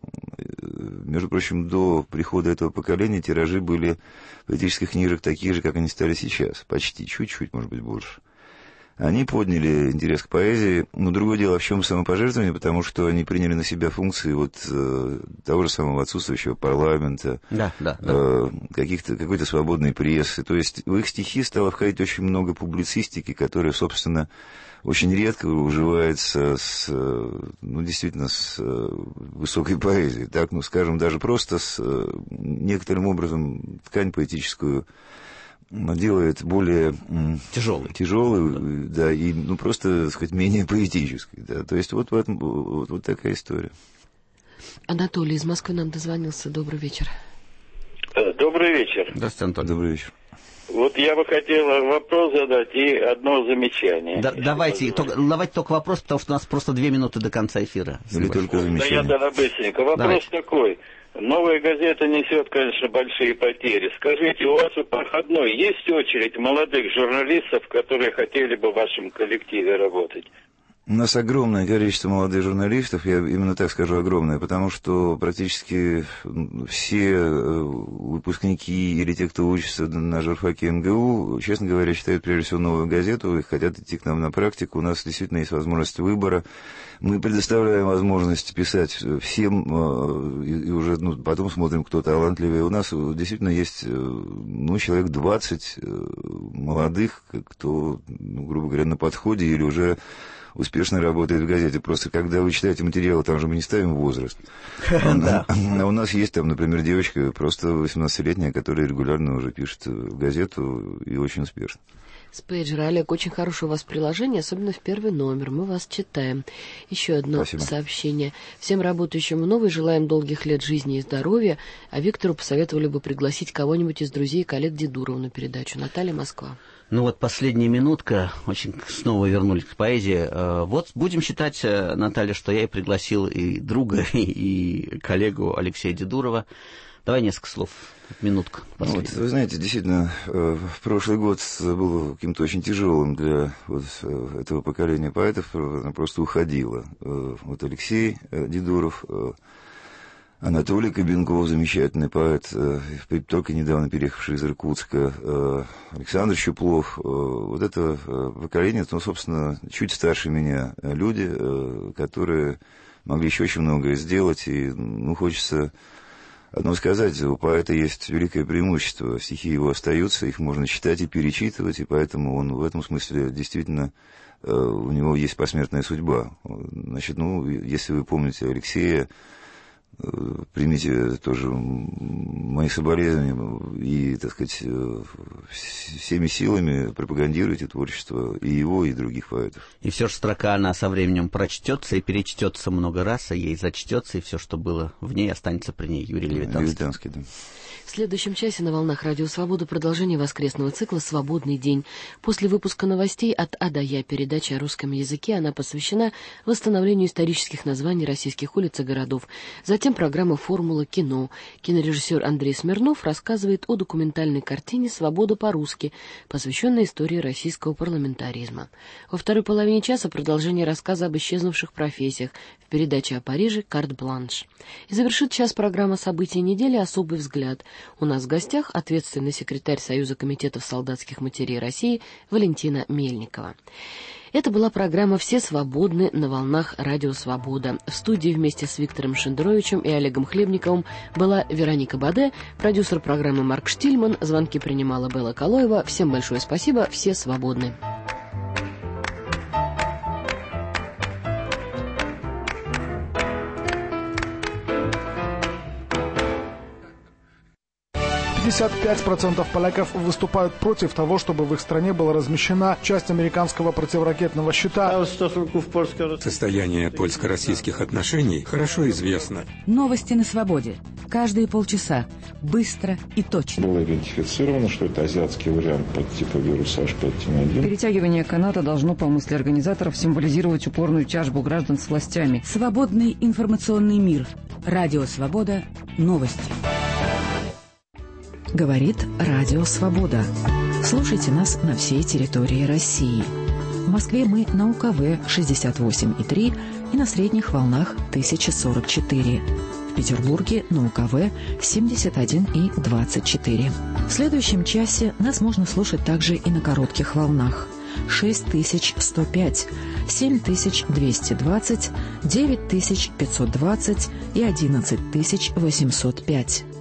между прочим, до прихода этого поколения тиражи были поэтических книжек такие же, как они стали сейчас. Почти, чуть-чуть, может быть, больше. Они подняли интерес к поэзии, но другое дело, в чем самопожертвование, потому что они приняли на себя функции вот э, того же самого отсутствующего парламента, да, да, да. Э, каких-то, какой-то свободной прессы. То есть в их стихи стало входить очень много публицистики, которая, собственно, очень редко уживается с, ну, действительно, с высокой поэзией. Так, ну, скажем, даже просто с некоторым образом ткань поэтическую делает более тяжелый, тяжелый, да, да и, ну, просто, так сказать, менее поэтической, да. То есть вот, вот, вот, вот такая история. Анатолий из Москвы нам дозвонился. Добрый вечер. Добрый вечер. Здравствуйте, Анатолий. Добрый вечер. Вот я бы хотел вопрос задать и одно замечание. Да, давайте, только, давайте только вопрос, потому что у нас просто две минуты до конца эфира. Или только замечание. Да я тогда быстренько. Вопрос давайте. Такой. Новая газета несет, конечно, большие потери. Скажите, у вас у проходной есть очередь молодых журналистов, которые хотели бы в вашем коллективе работать? У нас огромное количество молодых журналистов, я именно так скажу, огромное, потому что практически все выпускники или те, кто учится на журфаке эм гэ у, честно говоря, читают прежде всего «Новую газету» и хотят идти к нам на практику. У нас действительно есть возможность выбора. Мы предоставляем возможность писать всем, и уже ну, потом смотрим, кто талантливее. У нас действительно есть ну, человек двадцать молодых, кто, ну, грубо говоря, на подходе или уже успешно работает в газете. Просто когда вы читаете материалы, там же мы не ставим возраст. А у нас есть там, например, девочка, просто восемнадцатилетняя, которая регулярно уже пишет в газету и очень успешно. С пейджера. Олег, очень хорошее у вас приложение, особенно в первый номер. Мы вас читаем. Еще одно Спасибо. Сообщение. Всем работающим в новой желаем долгих лет жизни и здоровья, а Виктору посоветовали бы пригласить кого-нибудь из друзей и коллег Дедурова на передачу. Наталья, Москва. Ну вот последняя минутка, очень снова вернулись к поэзии. Вот будем считать, Наталья, что я и пригласил и друга, и коллегу Алексея Дедурова. Давай несколько слов, минутка. Ну, вот, вы знаете, действительно, прошлый год был каким-то очень тяжелым для вот этого поколения поэтов, она просто уходила. Вот Алексей Дедуров, Анатолий Кабенков, замечательный поэт, только недавно переехавший из Иркутска, Александр Щуплов. Вот это поколение, ну, собственно, чуть старше меня люди, которые могли еще очень многое сделать, и, ну, хочется одно сказать, у поэта есть великое преимущество, стихи его остаются, их можно читать и перечитывать, и поэтому он в этом смысле действительно, у него есть посмертная судьба. Значит, ну, если вы помните Алексея, примите тоже мои соболезнования и, так сказать, всеми силами пропагандируйте творчество и его, и других поэтов. И все же строка, она со временем прочтется и перечтется много раз, а ей зачтется, и все, что было в ней, останется при ней. Юрий Левитанский. Левитанский, да. В следующем часе на волнах Радио Свобода продолжение воскресного цикла «Свободный день». После выпуска новостей от А до Я передачи о русском языке она посвящена восстановлению исторических названий российских улиц и городов. Затем программа «Формула кино». Кинорежиссер Андрей Смирнов рассказывает о документальной картине «Свобода по-русски», посвященной истории российского парламентаризма. Во второй половине часа продолжение рассказа об исчезнувших профессиях в передаче о Париже «Карт-бланш». И завершит час программа «События недели. Особый взгляд». У нас в гостях ответственный секретарь Союза комитетов солдатских матерей России Валентина Мельникова. Это была программа «Все свободны» на волнах Радио Свобода. В студии вместе с Виктором Шендеровичем и Олегом Хлебниковым была Вероника Баде, продюсер программы Марк Штильман, звонки принимала Белла Калоева. Всем большое спасибо, все свободны. пятьдесят пять процентов поляков выступают против того, чтобы в их стране была размещена часть американского противоракетного щита. Состояние польско-российских отношений хорошо известно. Новости на свободе. Каждые полчаса. Быстро и точно. Было идентифицировано, что это азиатский вариант подтипа вируса эйч пять эн один. Перетягивание каната должно, по мысли организаторов, символизировать упорную тяжбу граждан с властями. Свободный информационный мир. Радио Свобода. Новости. Говорит Радио Свобода. Слушайте нас на всей территории России. В Москве мы на У Ка Вэ шестьдесят восемь и три и на средних волнах тысяча сорок четыре. В Петербурге на У Ка Вэ семьдесят один и двадцать четыре. В следующем часе нас можно слушать также и на коротких волнах. шесть тысяч сто пять, семь тысяч двести двадцать, девять тысяч пятьсот двадцать и одиннадцать тысяч восемьсот пять.